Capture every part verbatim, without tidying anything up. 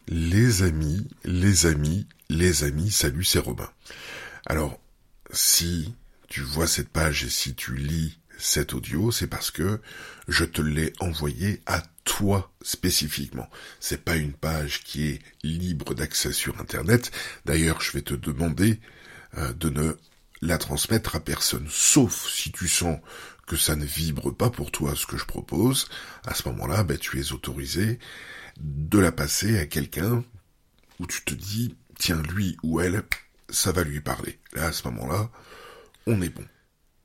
Les amis, les amis, les amis, salut, c'est Robin. Alors, si tu vois cette page et si tu lis cet audio, c'est parce que je te l'ai envoyé à toi spécifiquement. C'est pas une page qui est libre d'accès sur Internet. D'ailleurs, je vais te demander euh, de ne la transmettre à personne, sauf si tu sens que ça ne vibre pas pour toi ce que je propose. À ce moment-là, ben, tu es autorisé de la passer à quelqu'un où tu te dis, tiens, lui ou elle, ça va lui parler. Là, à ce moment-là, on est bon.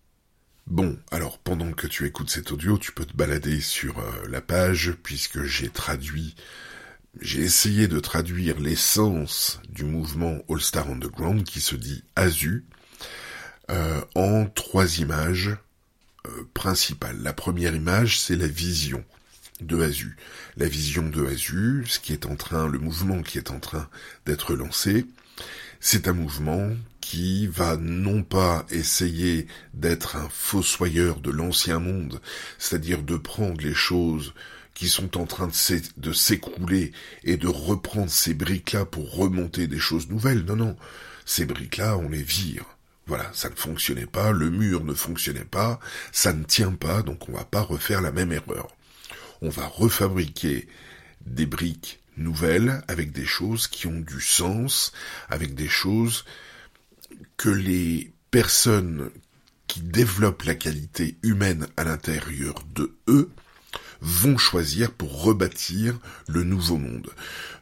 Bon, alors, pendant que tu écoutes cet audio, tu peux te balader sur euh, la page, puisque j'ai traduit, j'ai essayé de traduire l'essence du mouvement All Star Underground, qui se dit A S U, euh, en trois images euh, principales. La première image, c'est la vision de A S U. La vision de A S U, ce qui est en train, le mouvement qui est en train d'être lancé, c'est un mouvement qui va non pas essayer d'être un fossoyeur de l'ancien monde, c'est-à-dire de prendre les choses qui sont en train de, s'é- de s'écrouler et de reprendre ces briques-là pour remonter des choses nouvelles. Non, non, ces briques-là, on les vire. Voilà, ça ne fonctionnait pas, le mur ne fonctionnait pas, ça ne tient pas, donc on va pas refaire la même erreur. On va refabriquer des briques nouvelles avec des choses qui ont du sens, avec des choses que les personnes qui développent la qualité humaine à l'intérieur de eux vont choisir pour rebâtir le nouveau monde.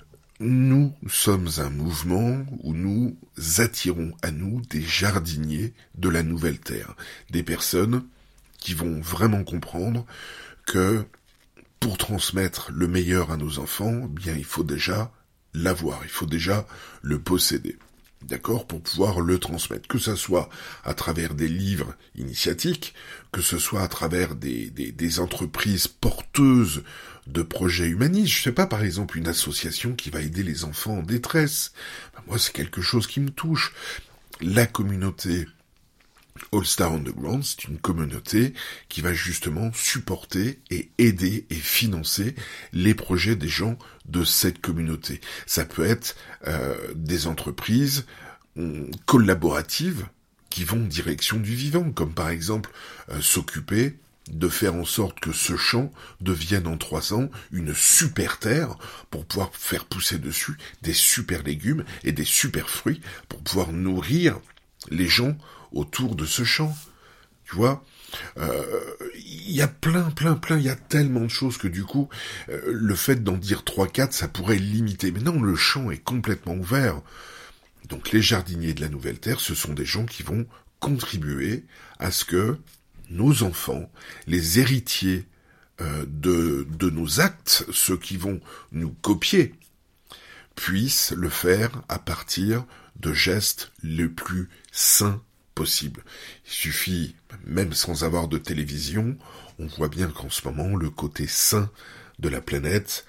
Nous sommes un mouvement où nous attirons à nous des jardiniers de la nouvelle terre, des personnes qui vont vraiment comprendre que pour transmettre le meilleur à nos enfants, eh bien il faut déjà l'avoir, il faut déjà le posséder. D'accord, pour pouvoir le transmettre, que ce soit à travers des livres initiatiques, que ce soit à travers des, des, des entreprises porteuses de projets humanistes. Je sais pas, par exemple, une association qui va aider les enfants en détresse. Ben, moi, c'est quelque chose qui me touche. La communauté All Star Underground, c'est une communauté qui va justement supporter et aider et financer les projets des gens de cette communauté. Ça peut être euh, des entreprises euh, collaboratives qui vont en direction du vivant, comme par exemple euh, s'occuper de faire en sorte que ce champ devienne en trois ans une super terre pour pouvoir faire pousser dessus des super légumes et des super fruits pour pouvoir nourrir les gens autour de ce champ, tu vois. Il euh, y a plein, plein, plein, il y a tellement de choses que du coup, euh, le fait d'en dire trois quatre, ça pourrait limiter. Mais non, le champ est complètement ouvert. Donc les jardiniers de la Nouvelle Terre, ce sont des gens qui vont contribuer à ce que nos enfants, les héritiers euh, de, de nos actes, ceux qui vont nous copier, puissent le faire à partir de gestes les plus sains possible. Il suffit, même sans avoir de télévision, on voit bien qu'en ce moment, le côté sain de la planète,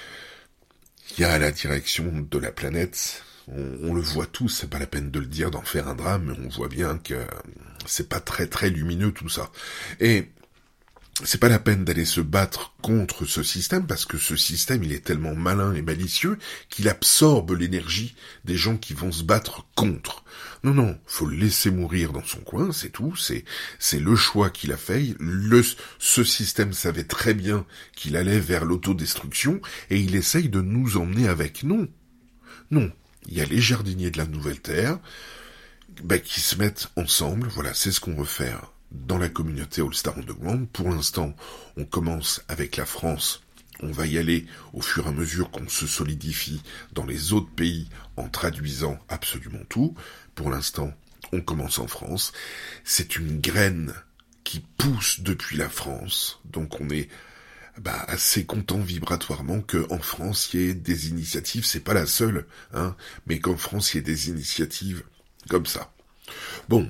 il y a la direction de la planète, on, on le voit tous, c'est pas la peine de le dire, d'en faire un drame, mais on voit bien que c'est pas très très lumineux tout ça. Et c'est pas la peine d'aller se battre contre ce système, parce que ce système, il est tellement malin et malicieux qu'il absorbe l'énergie des gens qui vont se battre contre. Non, non, faut le laisser mourir dans son coin, c'est tout, c'est, c'est le choix qu'il a fait. Le, ce système savait très bien qu'il allait vers l'autodestruction, et il essaye de nous emmener avec. Non, non, il y a les jardiniers de la Nouvelle Terre, bah, qui se mettent ensemble, voilà, c'est ce qu'on veut faire dans la communauté All Star Underground. Pour l'instant, on commence avec la France. On va y aller au fur et à mesure qu'on se solidifie dans les autres pays en traduisant absolument tout. Pour l'instant, on commence en France. C'est une graine qui pousse depuis la France. Donc on est bah, assez content vibratoirement qu'en France, il y ait des initiatives. C'est pas la seule, hein, mais qu'en France, il y ait des initiatives comme ça. Bon.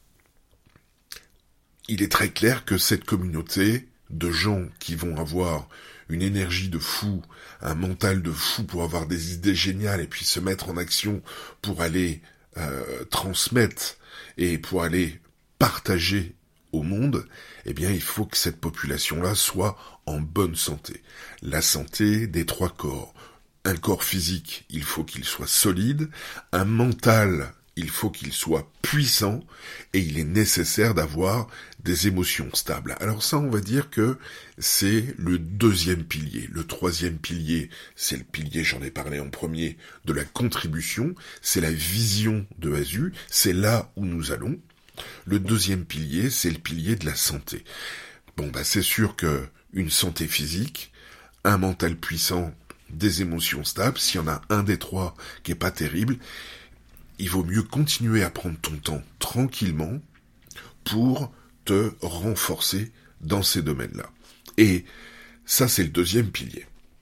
Il est très clair que cette communauté de gens qui vont avoir une énergie de fou, un mental de fou pour avoir des idées géniales et puis se mettre en action pour aller euh, transmettre et pour aller partager au monde, eh bien il faut que cette population-là soit en bonne santé. La santé des trois corps. un corps physique, il faut qu'il soit solide, un mental, il faut qu'il soit puissant, et il est nécessaire d'avoir des émotions stables. Alors ça, on va dire que c'est le deuxième pilier. Le troisième pilier, c'est le pilier, j'en ai parlé en premier, de la contribution, c'est la vision de Azu, c'est là où nous allons. Le deuxième pilier, c'est le pilier de la santé. Bon, bah c'est sûr que une santé physique, un mental puissant, des émotions stables, s'il y en a un des trois qui est pas terrible, il vaut mieux continuer à prendre ton temps tranquillement pour te renforcer dans ces domaines-là. Et ça, c'est le deuxième pilier.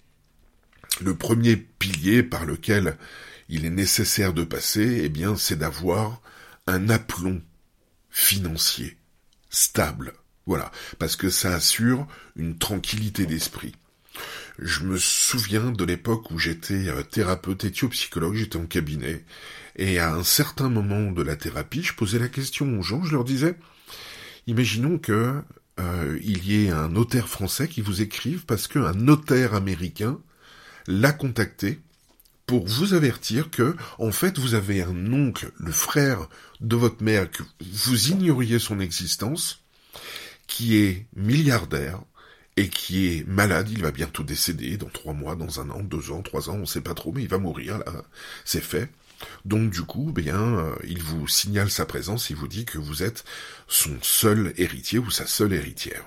Le premier pilier par lequel il est nécessaire de passer, eh bien, c'est d'avoir un aplomb financier stable. Voilà, parce que ça assure une tranquillité d'esprit. Je me souviens de l'époque où j'étais thérapeute éthiopsychologue, j'étais en cabinet, et à un certain moment de la thérapie, je posais la question aux gens, je leur disais, imaginons que euh, il y ait un notaire français qui vous écrive parce qu'un notaire américain l'a contacté pour vous avertir que, en fait, vous avez un oncle, le frère de votre mère, que vous ignoriez son existence, qui est milliardaire, et qui est malade, il va bientôt décéder, dans trois mois, dans un an, deux ans, trois ans, on sait pas trop, mais il va mourir, là, c'est fait. Donc du coup, bien, euh, il vous signale sa présence, il vous dit que vous êtes son seul héritier ou sa seule héritière.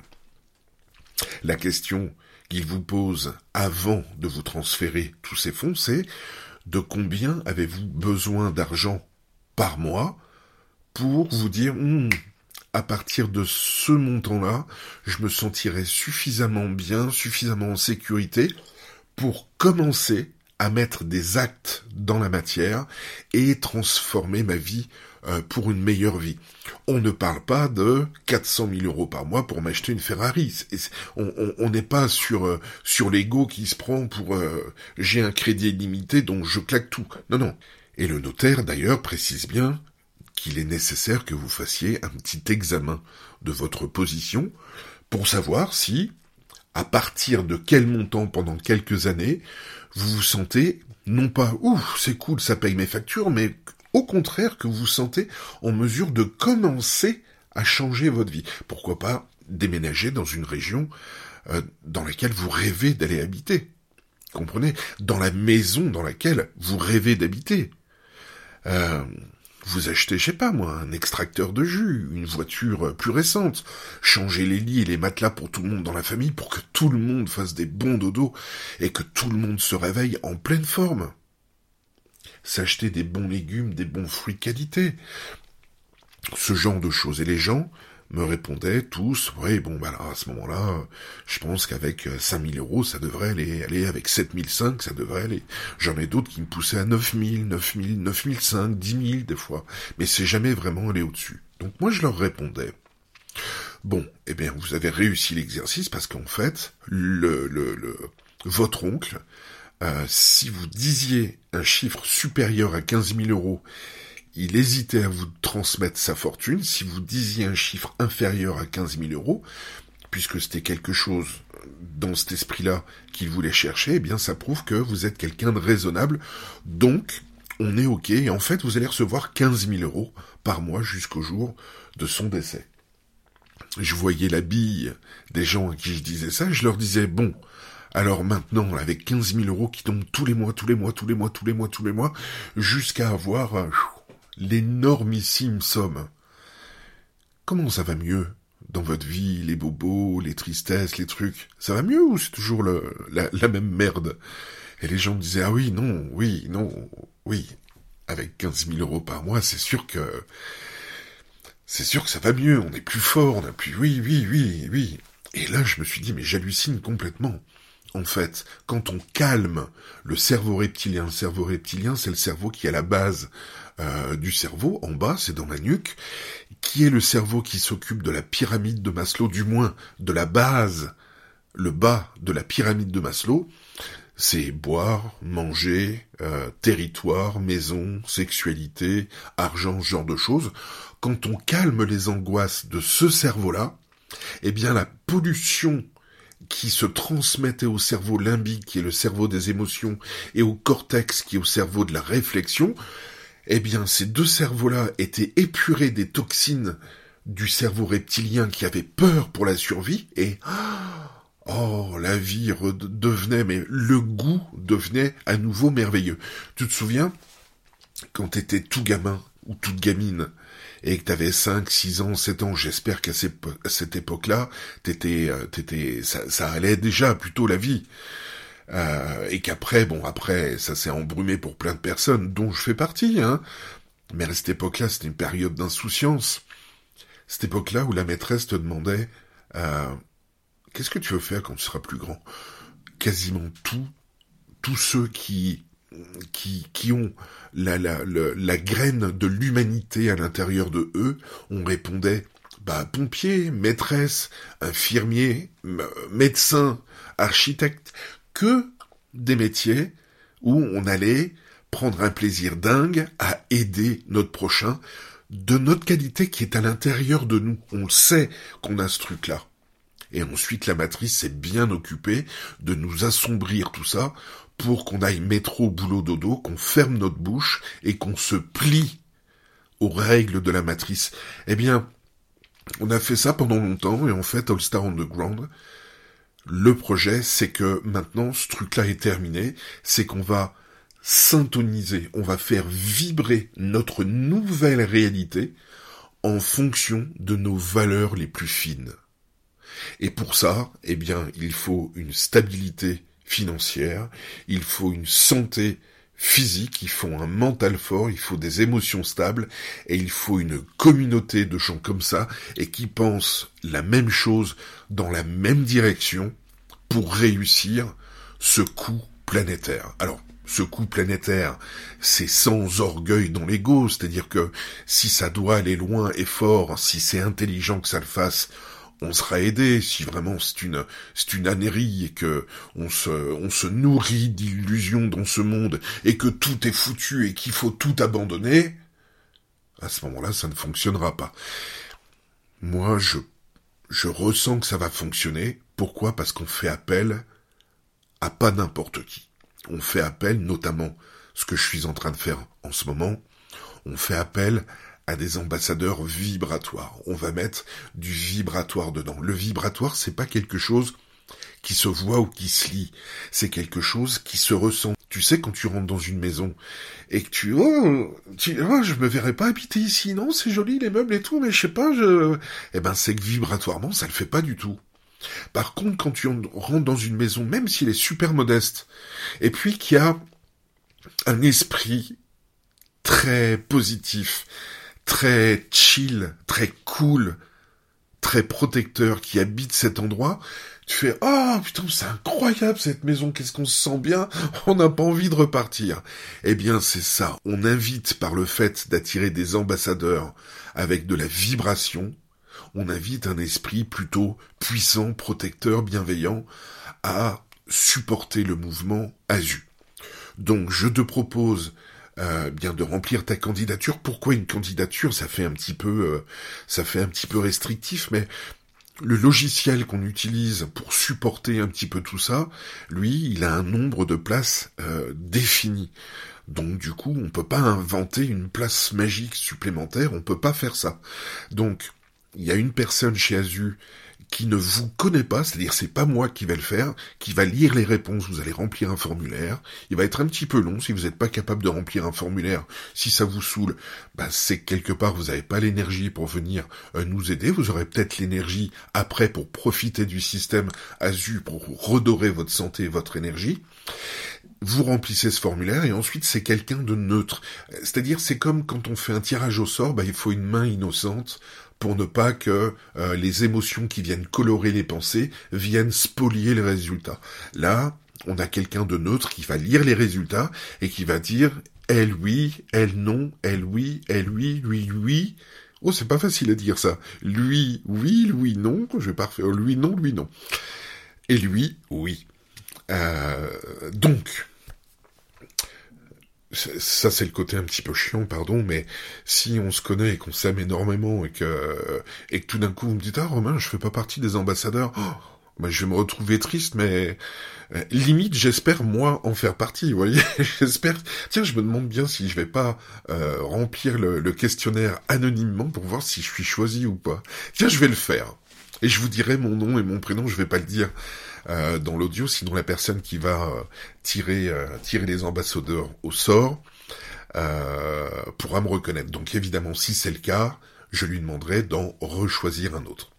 La question qu'il vous pose avant de vous transférer tous ces fonds, c'est de combien avez-vous besoin d'argent par mois pour vous dire hm, à partir de ce montant-là, je me sentirai suffisamment bien, suffisamment en sécurité pour commencer à mettre des actes dans la matière et transformer ma vie euh, pour une meilleure vie. On ne parle pas de quatre cent mille euros par mois pour m'acheter une Ferrari. C'est, on n'est pas sur euh, sur l'ego qui se prend pour euh, j'ai un crédit illimité donc je claque tout. Non, non. Et le notaire, d'ailleurs, précise bien qu'il est nécessaire que vous fassiez un petit examen de votre position pour savoir si, à partir de quel montant pendant quelques années, vous vous sentez, non pas « ouf, c'est cool, ça paye mes factures », mais au contraire que vous vous sentez en mesure de commencer à changer votre vie. Pourquoi pas déménager dans une région euh, dans laquelle vous rêvez d'aller habiter. Comprenez ? Dans la maison dans laquelle vous rêvez d'habiter. Euh... Vous achetez, je sais pas moi, un extracteur de jus, une voiture plus récente, changer les lits et les matelas pour tout le monde dans la famille pour que tout le monde fasse des bons dodos et que tout le monde se réveille en pleine forme. S'acheter des bons légumes, des bons fruits de qualité. Ce genre de choses. Et les gens me répondaient tous, oui, bon, bah alors à ce moment-là, je pense qu'avec cinq mille euros, ça devrait aller, aller avec sept mille cinq, ça devrait aller. J'en ai d'autres qui me poussaient à neuf mille, neuf mille, neuf mille cinq, dix mille des fois, mais c'est jamais vraiment allé au-dessus. Donc moi, je leur répondais, bon, eh bien, vous avez réussi l'exercice parce qu'en fait, le, le, le, votre oncle, euh, si vous disiez un chiffre supérieur à quinze mille euros, il hésitait à vous transmettre sa fortune. Si vous disiez un chiffre inférieur à quinze mille euros, puisque c'était quelque chose dans cet esprit-là qu'il voulait chercher, eh bien ça prouve que vous êtes quelqu'un de raisonnable. Donc, on est OK. Et en fait, vous allez recevoir quinze mille euros par mois jusqu'au jour de son décès. Je voyais la bille des gens à qui je disais ça, et je leur disais, bon, alors maintenant, avec quinze mille euros qui tombent tous les mois, tous les mois, tous les mois, tous les mois, tous les mois, jusqu'à avoir euh, l'énormissime somme. Comment ça va mieux dans votre vie, les bobos, les tristesses, les trucs? Ça va mieux ou c'est toujours le, la, la même merde? Et les gens me disaient, ah oui, non, oui, non, oui. Avec quinze mille euros par mois, c'est sûr que... C'est sûr que ça va mieux, on est plus fort, on a plus... Oui, oui, oui, oui. Et là, je me suis dit, mais j'hallucine complètement. En fait, quand on calme le cerveau reptilien, le cerveau reptilien, c'est le cerveau qui est à la base euh, du cerveau, en bas, c'est dans la nuque, qui est le cerveau qui s'occupe de la pyramide de Maslow, du moins de la base, le bas de la pyramide de Maslow, c'est boire, manger, euh, territoire, maison, sexualité, argent, ce genre de choses. Quand on calme les angoisses de ce cerveau-là, eh bien la pollution qui se transmettaient au cerveau limbique, qui est le cerveau des émotions, et au cortex, qui est au cerveau de la réflexion, eh bien, ces deux cerveaux-là étaient épurés des toxines du cerveau reptilien qui avait peur pour la survie, et oh, la vie redevenait, mais le goût devenait à nouveau merveilleux. Tu te souviens, quand t'étais tout gamin, ou toute gamine, et que t'avais cinq, six ans, sept ans, j'espère qu'à cette époque-là, t'étais, t'étais, ça, ça allait déjà plutôt la vie. Euh, et qu'après, bon, après, ça s'est embrumé pour plein de personnes, dont je fais partie, hein. Mais à cette époque-là, c'était une période d'insouciance. Cette époque-là où la maîtresse te demandait, euh, qu'est-ce que tu veux faire quand tu seras plus grand? Quasiment tout, tous ceux qui, qui, qui ont la, la, la, la graine de l'humanité à l'intérieur de eux, on répondait, bah, pompier, maîtresse, infirmier, médecin, architecte, que des métiers où on allait prendre un plaisir dingue à aider notre prochain de notre qualité qui est à l'intérieur de nous. On sait qu'on a ce truc-là. Et ensuite, la matrice s'est bien occupée de nous assombrir tout ça pour qu'on aille métro, boulot, dodo, qu'on ferme notre bouche et qu'on se plie aux règles de la matrice. Eh bien, on a fait ça pendant longtemps et en fait, All Star Underground, le projet, c'est que maintenant, ce truc-là est terminé, c'est qu'on va syntoniser, on va faire vibrer notre nouvelle réalité en fonction de nos valeurs les plus fines. Et pour ça, eh bien, il faut une stabilité financière, il faut une santé physique, il faut un mental fort, il faut des émotions stables, et il faut une communauté de gens comme ça, et qui pensent la même chose dans la même direction pour réussir ce coup planétaire. Alors, ce coup planétaire, c'est sans orgueil dans l'ego, c'est-à-dire que si ça doit aller loin et fort, si c'est intelligent que ça le fasse, on sera aidé. Si vraiment c'est une c'est une ânerie et que on se on se nourrit d'illusions dans ce monde et que tout est foutu et qu'il faut tout abandonner, à ce moment-là, ça ne fonctionnera pas. Moi, je je ressens que ça va fonctionner. Pourquoi ? Parce qu'on fait appel à pas n'importe qui. On fait appel, notamment, ce que je suis en train de faire en ce moment, on fait appel à des ambassadeurs vibratoires. On va mettre du vibratoire dedans. Le vibratoire, c'est pas quelque chose qui se voit ou qui se lit. C'est quelque chose qui se ressent. Tu sais, quand tu rentres dans une maison et que tu, oh, tu, oh, je me verrais pas habiter ici, non, c'est joli les meubles et tout, mais je sais pas, je, eh ben, c'est que vibratoirement, ça le fait pas du tout. Par contre, quand tu rentres dans une maison, même s'il est super modeste, et puis qu'il y a un esprit très positif, très chill, très cool, très protecteur qui habite cet endroit, tu fais « Oh putain, c'est incroyable cette maison, qu'est-ce qu'on se sent bien, on n'a pas envie de repartir ». Eh bien c'est ça, on invite par le fait d'attirer des ambassadeurs avec de la vibration, on invite un esprit plutôt puissant, protecteur, bienveillant à supporter le mouvement Azu. Donc je te propose euh, bien de remplir ta candidature. Pourquoi une candidature ? Ça fait un petit peu, euh, ça fait un petit peu restrictif, mais le logiciel qu'on utilise pour supporter un petit peu tout ça, lui, il a un nombre de places euh, défini. Donc du coup, on peut pas inventer une place magique supplémentaire, on peut pas faire ça. Donc il y a une personne chez Azu qui ne vous connaît pas, c'est-à-dire c'est pas moi qui vais le faire, qui va lire les réponses, vous allez remplir un formulaire, il va être un petit peu long si vous n'êtes pas capable de remplir un formulaire, si ça vous saoule, bah c'est que quelque part vous n'avez pas l'énergie pour venir euh, nous aider, vous aurez peut-être l'énergie après pour profiter du système Azu, pour redorer votre santé et votre énergie. Vous remplissez ce formulaire et ensuite c'est quelqu'un de neutre, c'est-à-dire c'est comme quand on fait un tirage au sort, bah il faut une main innocente pour ne pas que euh, les émotions qui viennent colorer les pensées viennent spolier les résultats. Là, on a quelqu'un de neutre qui va lire les résultats et qui va dire « elle oui, elle non, elle oui, elle oui, lui oui ». Oh, c'est pas facile à dire ça. Lui oui, lui non, je vais pas refaire lui non, lui non. Et lui oui. Euh, donc... Ça, c'est le côté un petit peu chiant, pardon, mais si on se connaît et qu'on s'aime énormément et que, et que tout d'un coup vous me dites « Ah, Romain, je fais pas partie des ambassadeurs. Oh, bah, je vais me retrouver triste, mais euh, limite, j'espère moi en faire partie. Vous voyez, j'espère. Tiens, je me demande bien si je vais pas euh, remplir le, le questionnaire anonymement pour voir si je suis choisi ou pas. Tiens, je vais le faire. Et je vous dirai mon nom et mon prénom. Je vais pas le dire euh, dans l'audio, sinon la personne qui va euh, tirer euh, tirer les ambassadeurs au sort euh, pourra me reconnaître. Donc évidemment, si c'est le cas, je lui demanderai d'en rechoisir un autre.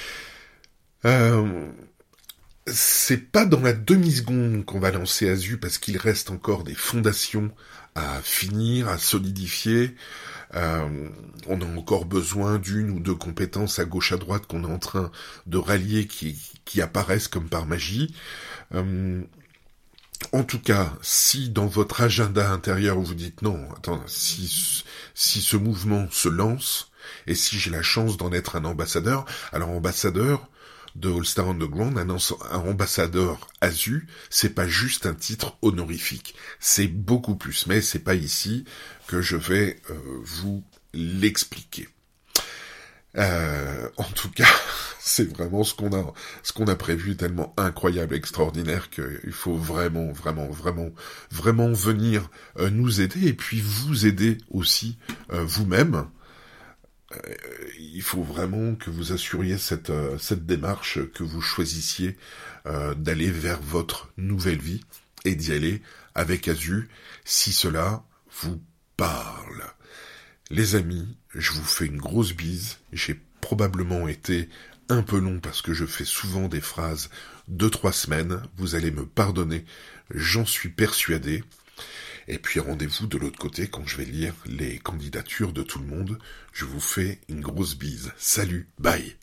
Euh, c'est pas dans la demi-seconde qu'on va lancer Azu, parce qu'il reste encore des fondations à finir, à solidifier. Euh, on a encore besoin d'une ou deux compétences à gauche à droite qu'on est en train de rallier, qui, qui apparaissent comme par magie. Euh, en tout cas, si dans votre agenda intérieur vous dites non, attends, si, si ce mouvement se lance, et si j'ai la chance d'en être un ambassadeur, alors ambassadeur de All Star Underground, un, un ambassadeur Azu, c'est pas juste un titre honorifique, c'est beaucoup plus, mais c'est pas ici que je vais euh, vous l'expliquer. Euh, en tout cas, c'est vraiment ce qu'on a, ce qu'on a prévu, tellement incroyable, extraordinaire, qu'il faut vraiment, vraiment, vraiment, vraiment venir euh, nous aider, et puis vous aider aussi euh, vous-même. Euh, il faut vraiment que vous assuriez cette, euh, cette démarche, que vous choisissiez euh, d'aller vers votre nouvelle vie, et d'y aller avec Azu, si cela vous parle. Les amis, je vous fais une grosse bise. J'ai probablement été un peu long parce que je fais souvent des phrases de trois semaines. Vous allez me pardonner, j'en suis persuadé. Et puis rendez-vous de l'autre côté quand je vais lire les candidatures de tout le monde. Je vous fais une grosse bise. Salut, bye.